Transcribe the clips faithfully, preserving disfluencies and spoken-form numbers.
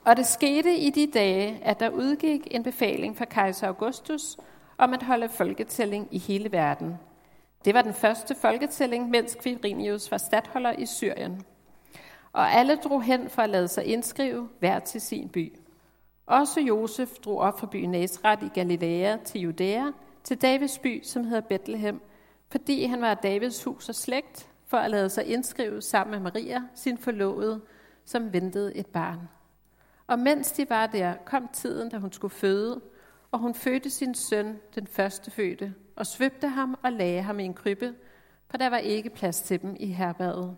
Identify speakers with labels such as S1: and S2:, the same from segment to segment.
S1: Og det skete i de dage, at der udgik en befaling fra kejser Augustus om at holde folketælling i hele verden. Det var den første folketælling, mens Quirinius var statholder i Syrien. Og alle drog hen for at lade sig indskrive, hver til sin by. Også Josef drog op fra byen Nazaret i Galilea til Judæa, til Davids by, som hedder Bethlehem, fordi han var af Davids hus og slægt, for at lade sig indskrive sammen med Maria, sin forlovede, som ventede et barn. Og mens de var der, kom tiden, da hun skulle føde, og hun fødte sin søn, den førstefødte, og svøbte ham og lagde ham i en krybbe, for der var ikke plads til dem i herberget.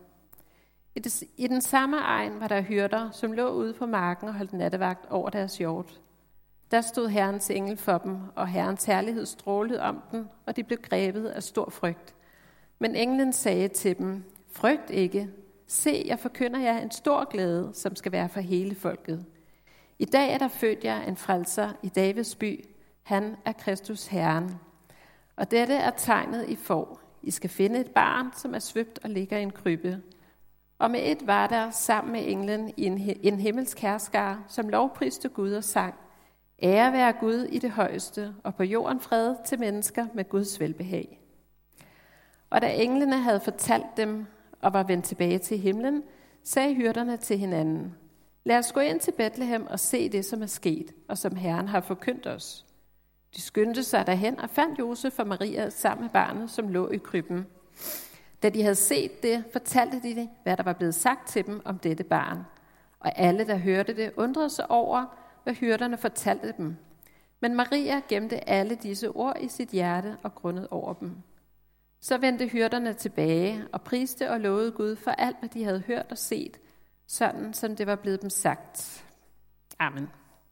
S1: I den samme egen var der hyrder, som lå ude på marken og holdt nattevagt over deres hjort. Der stod Herrens engel for dem, og Herrens herlighed strålede om dem, og de blev grebet af stor frygt. Men englen sagde til dem, frygt ikke. Se, jeg forkynder jer en stor glæde, som skal være for hele folket. I dag er der født jer en frelser i Davids by. Han er Kristus Herren. Og dette er tegnet, I får. I skal finde et barn, som er svøbt og ligger i en krybbe. Og med et var der sammen med englen i en, en himmelsk herskare, som lovpriste Gud og sang. Ære være Gud i det højeste, og på jorden fred til mennesker med Guds velbehag. Og da englene havde fortalt dem og var vendt tilbage til himlen, sagde hyrderne til hinanden, lad os gå ind til Bethlehem og se det, som er sket, og som Herren har forkyndt os. De skyndte sig derhen og fandt Josef og Maria sammen med barnet, som lå i krybben. Da de havde set det, fortalte de, hvad der var blevet sagt til dem om dette barn. Og alle, der hørte det, undrede sig over, hvad hyrderne fortalte dem. Men Maria gemte alle disse ord i sit hjerte og grundede over dem. Så vendte hyrderne tilbage og priste og lovede Gud for alt, hvad de havde hørt og set, sådan som det var blevet dem sagt. Amen.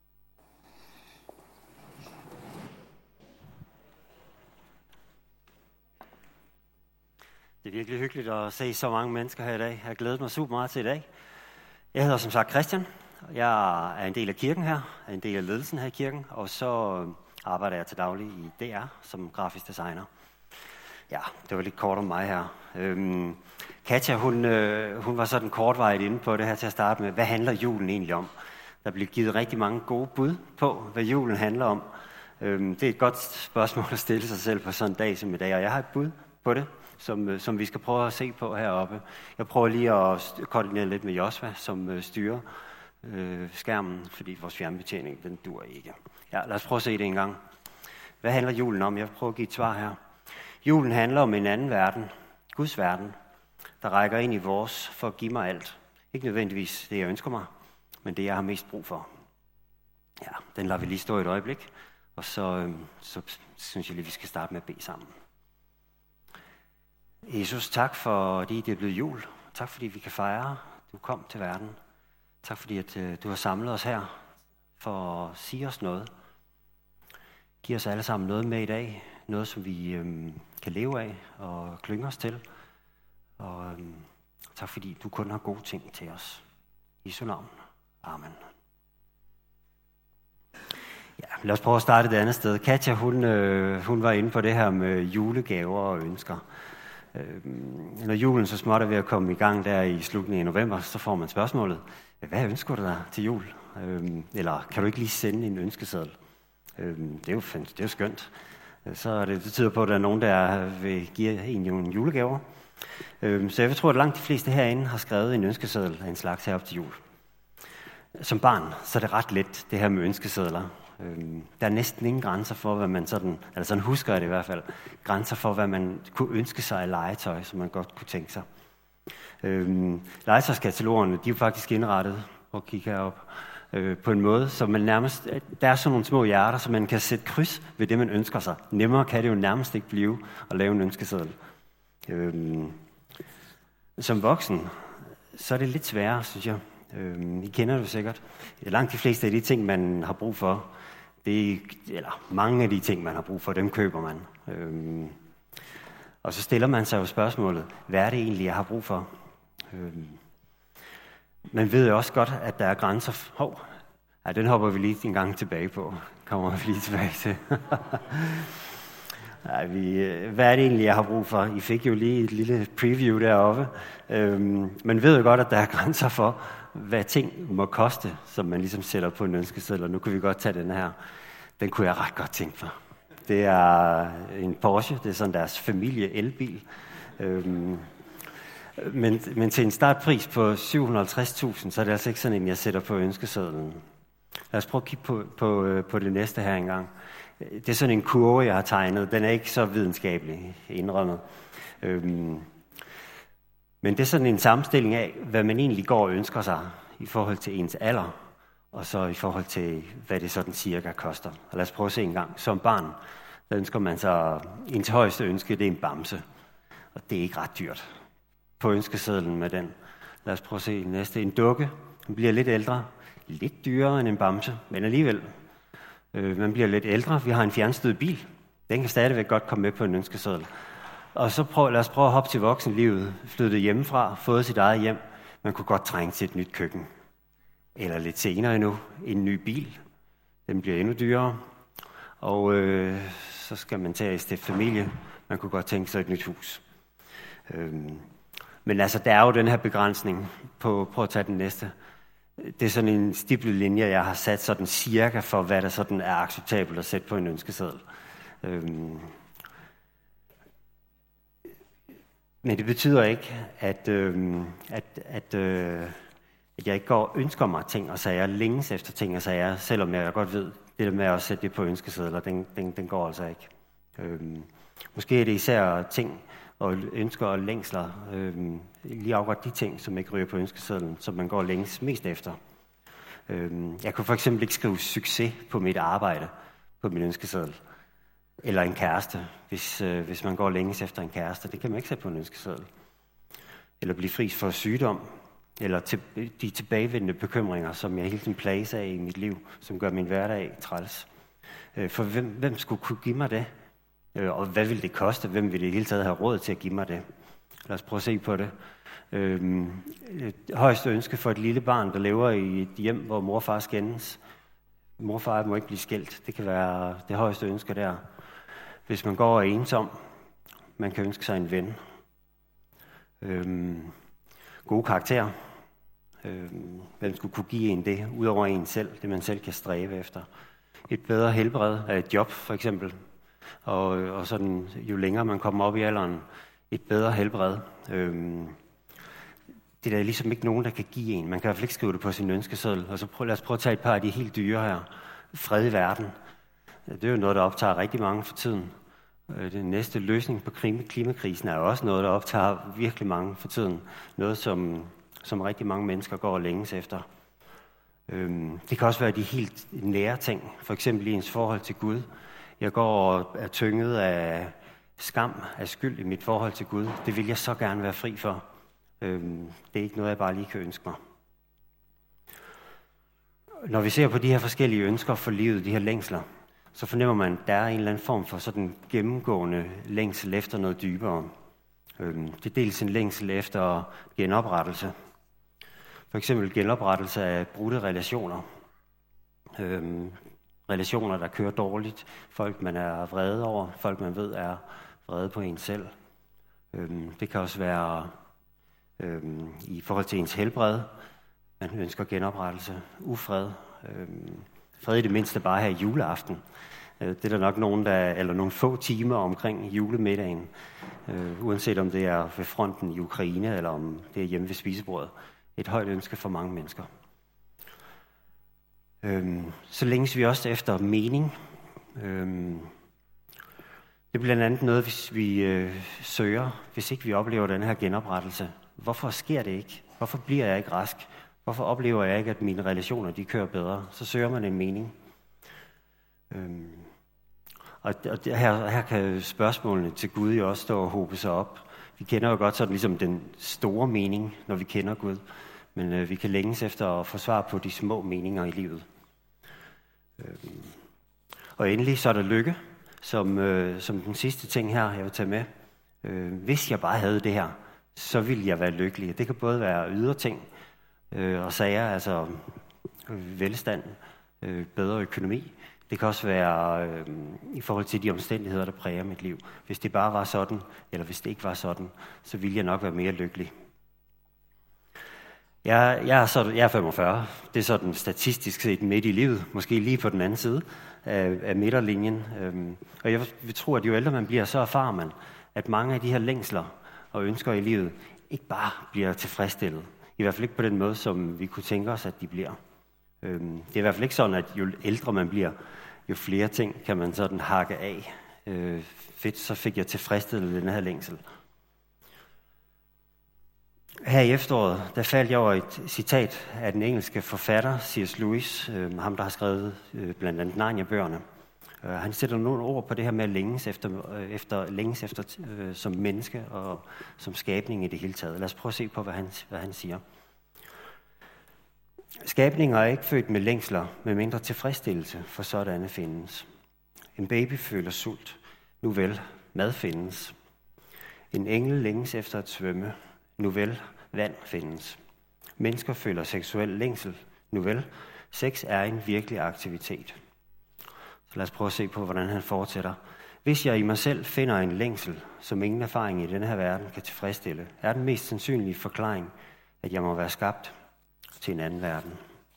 S2: Det er virkelig hyggeligt at se så mange mennesker her i dag. Jeg har glædet mig super meget til i dag. Jeg hedder som sagt Christian. Jeg er en del af kirken her, er en del af ledelsen her i kirken, og så arbejder jeg til daglig i D R som grafisk designer. Ja, det var lidt kort om mig her. Øhm, Katja, hun, øh, hun var sådan kortvarigt inde på det her til at starte med. Hvad handler julen egentlig om? Der bliver givet rigtig mange gode bud på, hvad julen handler om. Øhm, det er et godt spørgsmål at stille sig selv på sådan en dag som i dag, og jeg har et bud på det, som, som vi skal prøve at se på heroppe. Jeg prøver lige at koordinere lidt med Josva, som øh, styrer øh, skærmen, fordi vores fjernbetjening, den dur ikke. Ja, lad os prøve at se det en gang. Hvad handler julen om? Jeg vil prøve at give et svar her. Julen handler om en anden verden, Guds verden, der rækker ind i vores for at give mig alt. Ikke nødvendigvis det, jeg ønsker mig, men det, jeg har mest brug for. Ja, den lader vi lige stå et øjeblik, og så, øh, så synes jeg lige, vi skal starte med at bede sammen. Jesus, tak fordi det er blevet jul. Tak fordi vi kan fejre, du kom til verden. Tak fordi at, øh, du har samlet os her for at sige os noget. Giv os alle sammen noget med i dag. Noget, som vi øhm, kan leve af og klynge os til. Og øhm, tak fordi du kun har gode ting til os. I Jesu navn. Amen. Ja, lad os prøve at starte et andet sted. Katja, hun, øh, hun var inde på det her med julegaver og ønsker. Øh, når julen så småt er ved at komme i gang der i slutningen af november, så får man spørgsmålet, hvad ønsker du dig til jul? Øh, eller kan du ikke lige sende en ønskeseddel? Øh, det er jo, det er jo skønt. Så det betyder på, at der er nogen, der vil give en nogle julegaver. Så jeg tror, at langt de fleste herinde har skrevet en ønskeseddel af en slags herop til jul. Som barn, så er det ret let, det her med ønskesedler. Der er næsten ingen grænser for, hvad man sådan, eller sådan husker jeg det i hvert fald, grænser for, hvad man kunne ønske sig af legetøj, som man godt kunne tænke sig. Legetøjskatalogerne, de er jo faktisk indrettet, og kigge herop, på en måde, så man nærmest, der er sådan nogle små hjerter, så man kan sætte kryds ved det, man ønsker sig. Nemmere kan det jo nærmest ikke blive at lave en ønskeseddel. Øhm, som voksen, så er det lidt sværere, synes jeg. Øhm, I kender det jo sikkert. Langt de fleste af de ting, man har brug for, det er, eller mange af de ting, man har brug for, dem køber man. Øhm, og så stiller man sig jo spørgsmålet, hvad er det egentlig, jeg har brug for? Øhm, Man ved jo også godt, at der er grænser. Hov, ja, den hopper vi lige en gang tilbage på. Kommer vi lige tilbage til. ja, vi, hvad er det egentlig, jeg har brug for? I fik jo lige et lille preview deroppe. Øhm, man ved jo godt, at der er grænser for, hvad ting må koste, som man ligesom sætter på en ønskeseddel. Og nu kan vi godt tage den her. Den kunne jeg ret godt tænke mig. Det er en Porsche, det er sådan deres familie-elbil. Øhm, men, men til en startpris på syv hundrede og halvtreds tusind, så er det altså ikke sådan en, jeg sætter på ønskesedlen. Lad os prøve at kigge på, på, på det næste her engang. Det er sådan en kurve, jeg har tegnet. Den er ikke så videnskabelig indrømmet. Øhm, men det er sådan en sammenstilling af, hvad man egentlig går og ønsker sig i forhold til ens alder, og så i forhold til, hvad det sådan cirka koster. Og lad os prøve at se en gang. Som barn, der ønsker man så, ens højeste ønske, det er en bamse. Og det er ikke ret dyrt. På ønskesedlen med den. Lad os prøve at se næste. En dukke. Den bliver lidt ældre. Lidt dyrere end en bamse, men alligevel. Øh, man bliver lidt ældre. Vi har en fjernstyret bil. Den kan stadigvæk godt komme med på en ønskeseddel. Og så prøv, lad os prøve at hoppe til voksenlivet. Flyttet hjemmefra, fået sit eget hjem. Man kunne godt trænge til et nyt køkken. Eller lidt senere endnu, en ny bil. Den bliver endnu dyrere. Og øh, så skal man tage et stifte familie. Man kunne godt tænke sig et nyt hus. Øhm, men altså, der er jo den her begrænsning. På, prøv at tage den næste. Det er sådan en stiplet linje, jeg har sat sådan cirka for, hvad der sådan er acceptabelt at sætte på en ønskeseddel. Øhm, men det betyder ikke, at, øhm, at, at, øh, at jeg ikke går og ønsker mig ting og sager, længes efter ting og sager, selvom jeg godt ved, det der med at sætte det på ønskesedler, den, den, den går altså ikke. Øhm, måske er det især ting og ønsker og længsler, øhm, lige afgået de ting, som ikke ryger på ønskesedlen, som man går længes mest efter. Øhm, jeg kunne for eksempel ikke skrive succes på mit arbejde på min ønskeseddel. Eller en kæreste, hvis, øh, hvis man går længes efter en kæreste. Det kan man ikke sætte på en ønskeseddel. Eller blive fri for sygdom. Eller til, de tilbagevendende bekymringer, som jeg hele tiden plages af i mit liv, som gør min hverdag træls. Øh, for hvem, hvem skulle kunne give mig det? Øh, og hvad ville det koste? Hvem ville i det hele taget have råd til at give mig det? Lad os prøve at se på det. Øh, et højeste ønske for et lille barn, der lever i et hjem, hvor mor og far skændes. Mor og far må ikke blive skilt. Det kan være det højeste ønske der. Hvis man går og er ensom, man kan ønske sig en ven. Øhm, gode karakterer. Øhm, hvem skulle kunne give en det, ud over en selv, det man selv kan stræbe efter. Et bedre helbred af et job, for eksempel. Og, og sådan, jo længere man kommer op i alderen, et bedre helbred. Øhm, det er der ligesom ikke nogen, der kan give en. Man kan i hvert fald ikke skrive det på sin ønskeseddel. Og så prøv, lad os prøve at tage et par af de helt dyre her. Fred i verden. Det er jo noget, der optager rigtig mange for tiden. Den næste løsning på klimakrisen er også noget, der optager virkelig mange for tiden. Noget, som, som rigtig mange mennesker går og længes efter. Det kan også være de helt nære ting. For eksempel i ens forhold til Gud. Jeg går og er tynget af skam, af skyld i mit forhold til Gud. Det vil jeg så gerne være fri for. Det er ikke noget, jeg bare lige kan ønske mig. Når vi ser på de her forskellige ønsker for livet, de her længsler, så fornemmer man, at der er en eller anden form for sådan gennemgående længsel efter noget dybere. Det er dels en længsel efter genoprettelse. For eksempel genoprettelse af brudte relationer. Relationer, der kører dårligt. Folk, man er vrede over. Folk, man ved, er vrede på en selv. Det kan også være i forhold til ens helbred. Man ønsker genoprettelse. Ufred. Fred i det mindste bare her i juleaften. Det er der nok nogen, der, eller nogle få timer omkring julemiddagen. Uanset om det er ved fronten i Ukraine, eller om det er hjemme ved spisebordet. Et højt ønske for mange mennesker. Så længes vi også efter mening. Det er blandt andet noget, hvis vi øh, søger, hvis ikke vi oplever den her genoprettelse. Hvorfor sker det ikke? Hvorfor bliver jeg ikke rask? Hvorfor oplever jeg ikke, at mine relationer de kører bedre? Så søger man en mening. Øhm, og og her, her kan spørgsmålene til Gud jo også stå og hobe sig op. Vi kender jo godt sådan ligesom den store mening, når vi kender Gud. Men øh, vi kan længes efter at få svar på de små meninger i livet. Øhm, og endelig så er der lykke. Som, øh, som den sidste ting her, jeg vil tage med. Øh, hvis jeg bare havde det her, så ville jeg være lykkelig. Det kan både være ydre ting øh, og sager, altså øh, velstand, øh, bedre økonomi. Det kan også være øh, i forhold til de omstændigheder, der præger mit liv. Hvis det bare var sådan, eller hvis det ikke var sådan, så ville jeg nok være mere lykkelig. Jeg, jeg, er så, jeg er femogfyrre. Det er sådan statistisk set midt i livet. Måske lige på den anden side af, af midterlinjen. Øhm, og jeg vil tro, at jo ældre man bliver, så erfarer man, at mange af de her længsler og ønsker i livet ikke bare bliver tilfredsstillet. I hvert fald ikke på den måde, som vi kunne tænke os, at de bliver. Øhm, det er i hvert fald ikke sådan, at jo ældre man bliver, jo flere ting kan man sådan hakke af. Øh, fedt, så fik jeg tilfredsstillet den her længsel. Her i efteråret, der faldt jeg over et citat af den engelske forfatter C S Lewis, øh, ham der har skrevet øh, blandt andet Narnia-bøgerne. Uh, han sætter nogle ord på det her med at længes efter, øh, efter, længes efter øh, som menneske og som skabning i det hele taget. Lad os prøve at se på, hvad han, hvad han siger. Skabninger er ikke født med længsler, med mindre tilfredsstillelse, for sådanne findes. En baby føler sult, nu vel, mad findes. En engel længes efter at svømme, nu vel, vand findes. Mennesker føler seksuel længsel, nu vel, sex er en virkelig aktivitet. Så lad os prøve at se på, hvordan han fortsætter. Hvis jeg i mig selv finder en længsel, som ingen erfaring i denne her verden kan tilfredsstille, er den mest sandsynlige forklaring, at jeg må være skabt til en anden verden.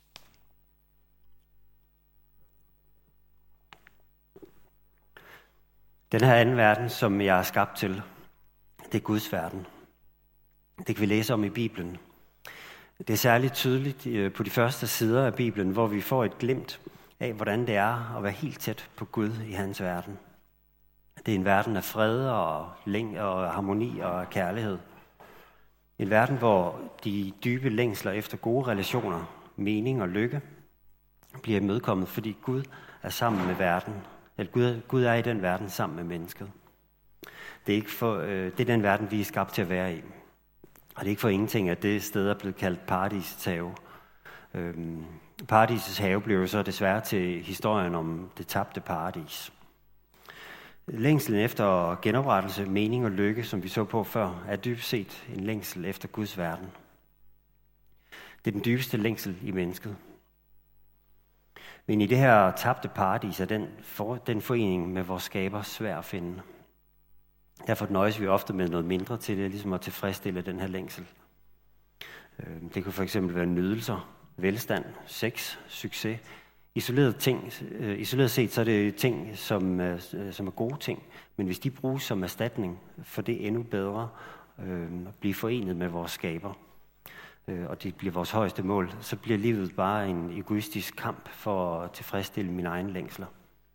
S2: Den her anden verden, som jeg er skabt til, det er Guds verden. Det kan vi læse om i Bibelen. Det er særligt tydeligt på de første sider af Bibelen, hvor vi får et glimt af, hvordan det er at være helt tæt på Gud i hans verden. Det er en verden af fred og, læng- og harmoni og kærlighed. En verden, hvor de dybe længsler efter gode relationer, mening og lykke bliver imødekommet, fordi Gud er sammen med verden. Eller Gud, Gud er i den verden sammen med mennesket. Det er, ikke for, øh, det er den verden, vi er skabt til at være i. Og det er ikke for ingenting, at det sted er blevet kaldt Paradisets have. Øhm, Paradisets have blev jo så desværre til historien om det tabte paradis. Længslen efter genoprettelse, mening og lykke, som vi så på før, er dybest set en længsel efter Guds verden. Det er den dybeste længsel i mennesket. Men i det her tabte paradis er den, for, den forening med vores skaber svær at finde. Derfor nøjes vi ofte med noget mindre til det, ligesom at tilfredsstille den her længsel. Det kan for eksempel være nydelser, velstand, sex, succes. Isoleret, ting, isoleret set så er det ting, som, som er gode ting, men hvis de bruges som erstatning for det endnu bedre, øh, at blive forenet med vores skaber, øh, og det bliver vores højeste mål, så bliver livet bare en egoistisk kamp for at tilfredsstille mine egne længsler.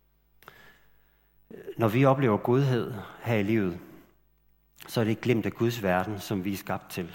S2: Når vi oplever godhed her i livet, så er det ikke glimt af Guds verden, som vi er skabt til.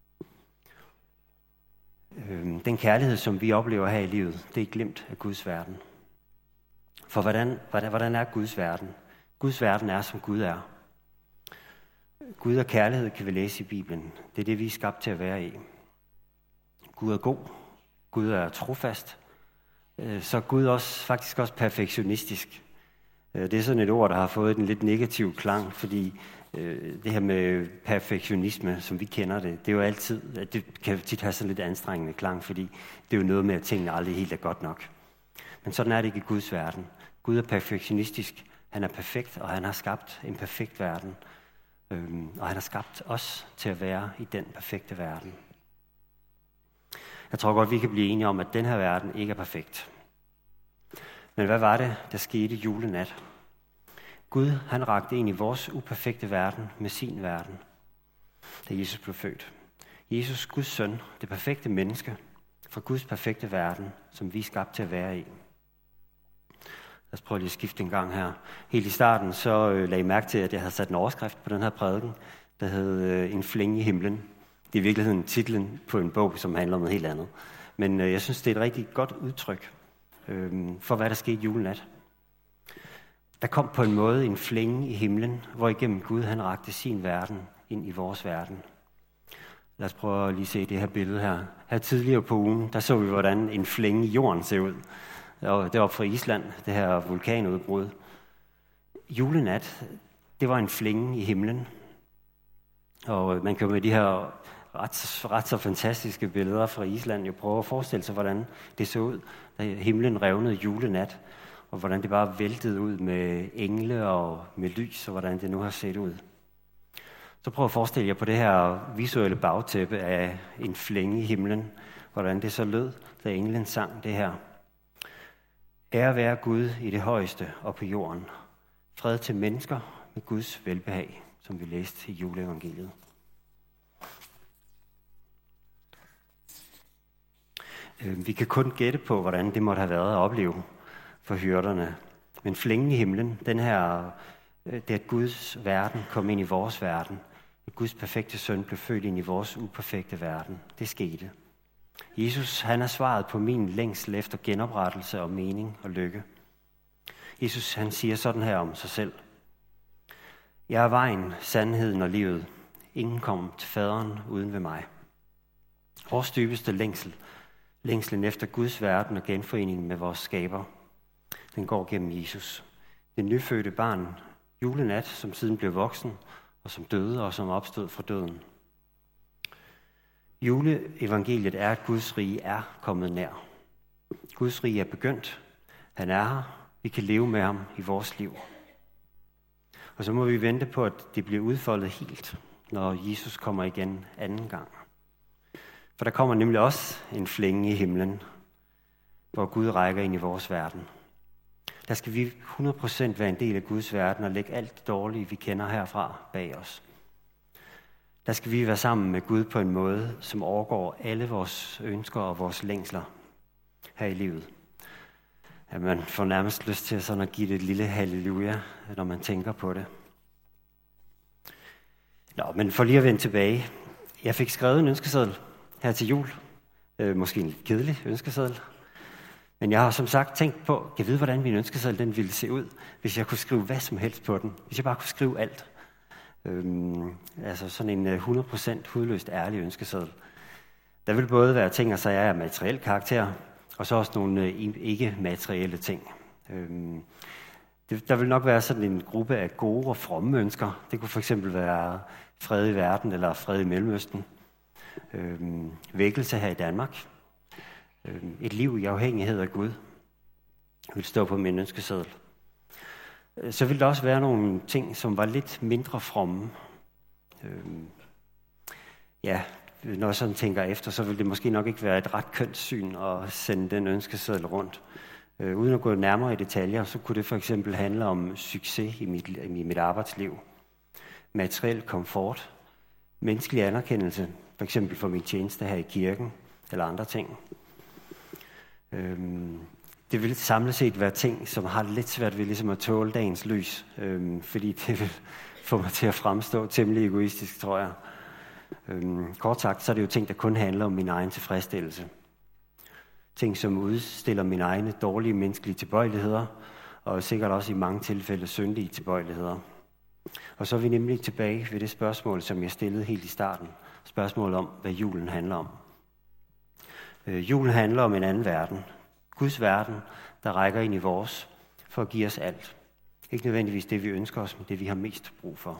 S2: Den kærlighed, som vi oplever her i livet, det er glimt af Guds verden. For hvordan, hvordan, hvordan er Guds verden? Guds verden er, som Gud er. Gud og kærlighed kan vi læse i Bibelen. Det er det, vi er skabt til at være i. Gud er god. Gud er trofast. Så Gud er også, faktisk også perfektionistisk. Det er sådan et ord, der har fået en lidt negativ klang, fordi det her med perfektionisme, som vi kender det, det er jo altid, det kan tit have sådan lidt anstrengende klang, fordi det er jo noget med, at tingene aldrig helt er godt nok. Men sådan er det ikke i Guds verden. Gud er perfektionistisk, han er perfekt, og han har skabt en perfekt verden. Og han har skabt os til at være i den perfekte verden. Jeg tror godt, vi kan blive enige om, at den her verden ikke er perfekt. Men hvad var det, der skete julenat? Gud, han rakte ind i vores uperfekte verden med sin verden, da Jesus blev født. Jesus, Guds søn, det perfekte menneske, fra Guds perfekte verden, som vi er skabt til at være i. Lad os prøve lige at skifte en gang her. Helt i starten så øh, lagde I mærke til, at jeg havde sat en overskrift på den her prædiken, der hed øh, En flænge i himlen. Det er i virkeligheden titlen på en bog, som handler om noget helt andet. Men øh, jeg synes, det er et rigtig godt udtryk øh, for, hvad der skete julenat. Der kom på en måde en flænge i himlen, hvor igennem Gud han rakte sin verden ind i vores verden. Lad os prøve at lige se det her billede her. Her tidligere på ugen, der så vi, hvordan en flænge i jorden ser ud. Det var fra Island, det her vulkanudbrud. Julenat, det var en flænge i himlen. Og man kan med de her ret, ret så fantastiske billeder fra Island jo prøve at forestille sig, hvordan det så ud, da himlen revnede julenat. Og hvordan det bare væltede ud med engle og med lys, og hvordan det nu har set ud. Så prøv at forestille jer på det her visuelle bagtæppe af en flænge i himlen, hvordan det så lød, da englen sang det her. Ære være Gud i det højeste og på jorden. Fred til mennesker med Guds velbehag, som vi læste i juleevangeliet. Vi kan kun gætte på, hvordan det måtte have været at opleve for hyrderne. Men flængen i himlen, den her, det at Guds verden kom ind i vores verden, at Guds perfekte søn blev født ind i vores uperfekte verden, det skete. Jesus, han er svaret på min længsel efter genoprettelse og mening og lykke. Jesus, han siger sådan her om sig selv. Jeg er vejen, sandheden og livet. Ingen kom til faderen uden ved mig. Vores dybeste længsel, længslen efter Guds verden og genforeningen med vores skaber, den går gennem Jesus. Det nyfødte barn, julenat, som siden blev voksen, og som døde og som opstod fra døden. Juleevangeliet er, at Guds rige er kommet nær. Guds rige er begyndt. Han er her. Vi kan leve med ham i vores liv. Og så må vi vente på, at det bliver udfoldet helt, når Jesus kommer igen anden gang. For der kommer nemlig også en flænge i himlen, hvor Gud rækker ind i vores verden. Der skal vi hundrede procent være en del af Guds verden og lægge alt det dårlige, vi kender herfra, bag os. Der skal vi være sammen med Gud på en måde, som overgår alle vores ønsker og vores længsler her i livet. Ja, man får nærmest lyst til sådan at give det et lille halleluja, når man tænker på det. Nå, men for lige at vende tilbage. Jeg fik skrevet en ønskeseddel her til jul. Øh, måske en lidt kedelig ønskeseddel. Men jeg har som sagt tænkt på, jeg ved, hvordan min ønskeseddel den ville se ud, hvis jeg kunne skrive hvad som helst på den. Hvis jeg bare kunne skrive alt. Øhm, altså sådan en hundrede procent hudløst ærlig ønskeseddel. Der vil både være ting og sager af materiel karakter, og så også nogle ikke-materielle ting. Øhm, det, der vil nok være sådan en gruppe af gode og fromme ønsker. Det kunne for eksempel være fred i verden eller fred i Mellemøsten. Øhm, vækkelse her i Danmark. Øhm, et liv i afhængighed af Gud. Vil stå på min ønskeseddel. Så vil der også være nogle ting, som var lidt mindre fromme. Øhm, ja, når jeg sådan tænker efter, så vil det måske nok ikke være et ret kønssyn at sende den ønskeseddel rundt. Øh, uden at gå nærmere i detaljer, så kunne det for eksempel handle om succes i mit, i mit arbejdsliv. Materiel komfort. Menneskelig anerkendelse, for eksempel for min tjeneste her i kirken, eller andre ting. Øhm, Det vil samlet set være ting, som har lidt svært ved ligesom at tåle dagens lys, øhm, fordi det vil få mig til at fremstå temmelig egoistisk, tror jeg. Øhm, kort sagt, så er det jo ting, der kun handler om min egen tilfredsstillelse. Ting, som udstiller mine egne dårlige menneskelige tilbøjeligheder, og sikkert også i mange tilfælde syndige tilbøjeligheder. Og så er vi nemlig tilbage ved det spørgsmål, som jeg stillede helt i starten. Spørgsmålet om, hvad julen handler om. Øh, julen handler om en anden verden. Guds verden, der rækker ind i vores, for at give os alt. Ikke nødvendigvis det, vi ønsker os, men det, vi har mest brug for.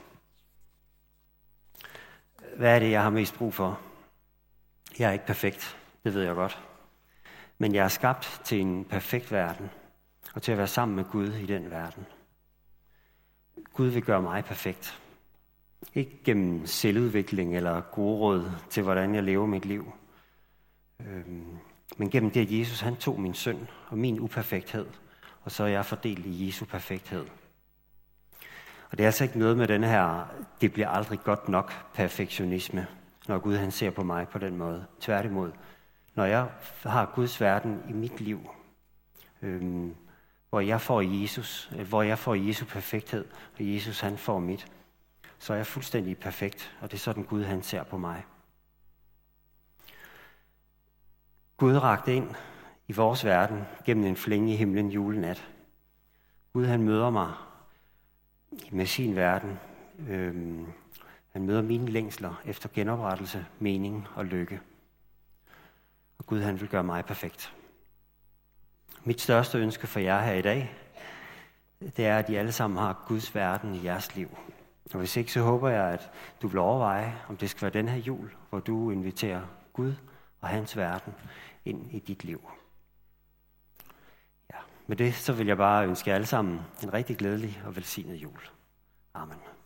S2: Hvad er det, jeg har mest brug for? Jeg er ikke perfekt, det ved jeg godt. Men jeg er skabt til en perfekt verden, og til at være sammen med Gud i den verden. Gud vil gøre mig perfekt. Ikke gennem selvudvikling eller gode råd til, hvordan jeg lever mit liv. Øhm, Men gennem det, at Jesus han tog min synd og min uperfekthed, og så er jeg fordelt i Jesu perfekthed. Og det er altså ikke noget med den her, det bliver aldrig godt nok perfektionisme, når Gud han ser på mig på den måde. Tværtimod, når jeg har Guds verden i mit liv, øhm, hvor jeg får Jesus, hvor jeg får Jesu perfekthed, og Jesus han får mit, så er jeg fuldstændig perfekt, og det er sådan Gud han ser på mig. Gud rakte ind i vores verden gennem en flænge i himlen julenat. Gud han møder mig med sin verden. Øhm, han møder mine længsler efter genoprettelse, mening og lykke. Og Gud han vil gøre mig perfekt. Mit største ønske for jer her i dag, det er, at I alle sammen har Guds verden i jeres liv. Og hvis ikke, så håber jeg, at du vil overveje, om det skal være den her jul, hvor du inviterer Gud og hans verden ind i dit liv. Ja, med det så vil jeg bare ønske jer alle sammen en rigtig glædelig og velsignet jul. Amen.